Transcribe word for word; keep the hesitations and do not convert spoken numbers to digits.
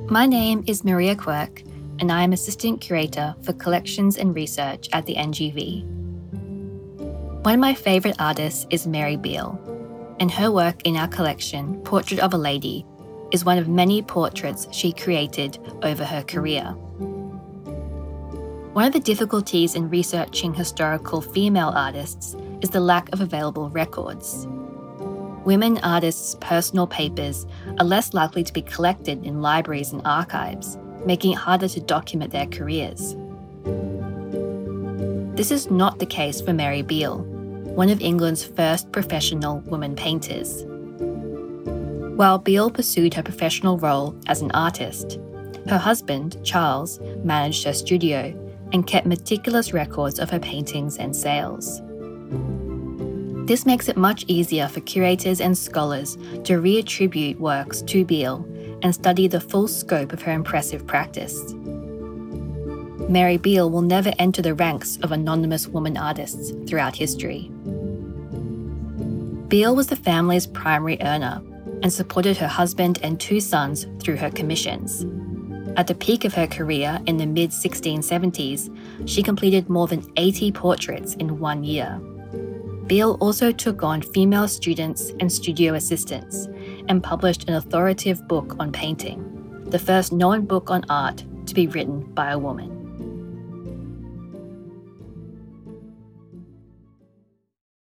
My name is Maria Quirk, and I am Assistant Curator for Collections and Research at the N G V. One of my favourite artists is Mary Beale, and her work in our collection, Portrait of a Lady, is one of many portraits she created over her career. One of the difficulties in researching historical female artists is the lack of available records. Women artists' personal papers are less likely to be collected in libraries and archives, making it harder to document their careers. This is not the case for Mary Beale, one of England's first professional woman painters. While Beale pursued her professional role as an artist, her husband, Charles, managed her studio and kept meticulous records of her paintings and sales. This makes it much easier for curators and scholars to reattribute works to Beale and study the full scope of her impressive practice. Mary Beale will never enter the ranks of anonymous woman artists throughout history. Beale was the family's primary earner and supported her husband and two sons through her commissions. At the peak of her career in the mid sixteen seventies, she completed more than eighty portraits in one year. Beale also took on female students and studio assistants and published an authoritative book on painting, the first known book on art to be written by a woman.